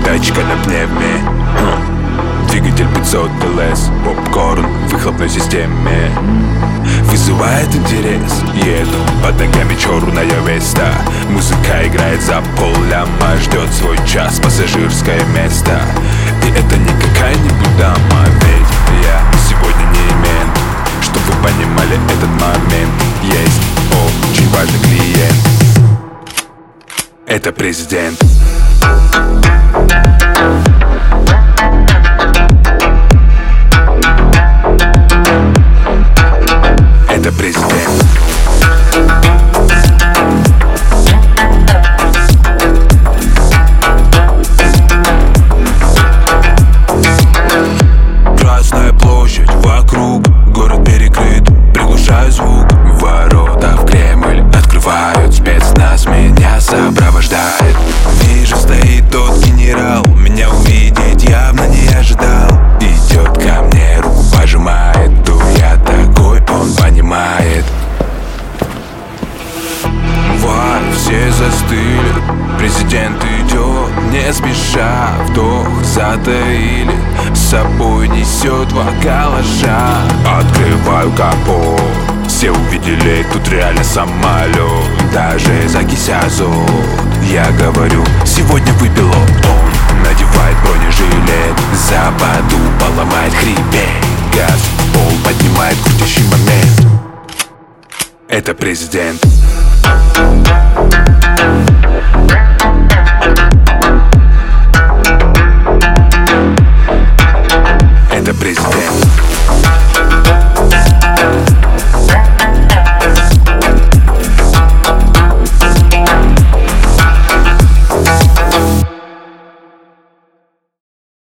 тачка на пневме. Двигатель 500 ЛС, попкорн в выхлопной системе вызывает интерес. Еду, под ногами черная Веста. Музыка играет за полляма, ждет свой час пассажирское место. И это не какая-нибудь дама, ведь я сегодня не мент. Чтоб вы понимали этот момент, есть очень важный клиент. Это президент. Это президент. Красная площадь, вокруг город перекрыт, приглушаю звук. Ворота в Кремль открывают, спецназ меня сопровождает. Вижу, стоит тот генерал, меня увидеть явно не ожидал. Идет ко мне, руку пожимает, я такой, он понимает. Вай, все застыли, президент идет, не спеша, вдох затаили, с собой несет два калаша. Открываю капот, все увидели, тут реально самолет. Даже закись азот, я говорю, сегодня выпил он. Надевает бронежилет, западу поломает хребет. Газ в пол поднимает крутящий момент. Это президент.